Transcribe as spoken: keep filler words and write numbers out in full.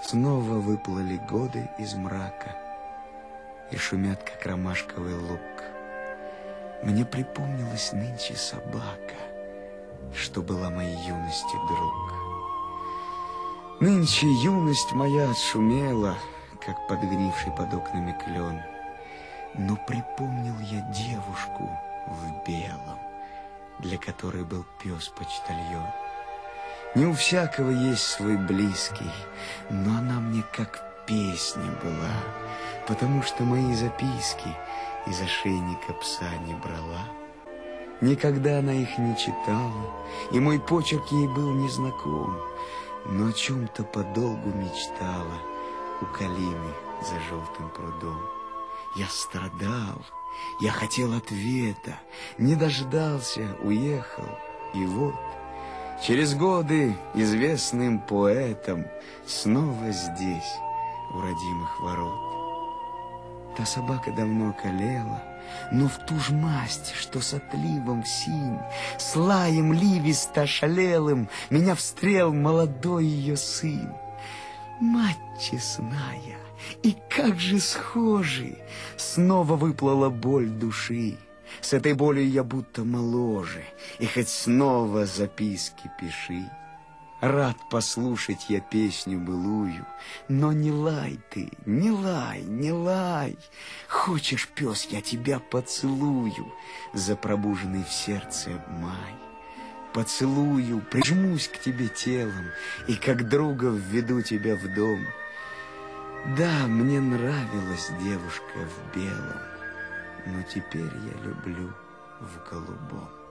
Снова выплыли годы из мрака и шумят, как ромашковый лук. Мне припомнилась нынче собака, что была моей юности друг. Нынче юность моя отшумела, как подгнивший под окнами клен. Но припомнил я девушку в белом, для которой был пес-почтальон. Не у всякого есть свой близкий, но она мне как песня была, потому что мои записки из ошейника пса не брала. Никогда она их не читала, и мой почерк ей был незнаком, но о чем-то подолгу мечтала у калины за желтым прудом. Я страдал, я хотел ответа, не дождался, уехал, и вот через годы известным поэтом снова здесь, у родимых ворот. Та собака давно околела, но в ту ж масть, что с отливом в синь, с лаем ливисто ошалелым меня встрел молодой ее сын. Мать честная, и как же схожи! Снова выплыла боль души. С этой болью я будто моложе, и хоть снова записки пиши. Рад послушать я песню былую, но не лай ты, не лай, не лай. Хочешь, пес, я тебя поцелую за пробуженный в сердце май. Поцелую, прижмусь к тебе телом и как друга введу тебя в дом. Да, мне нравилась девушка в белом, но теперь я люблю в голубом.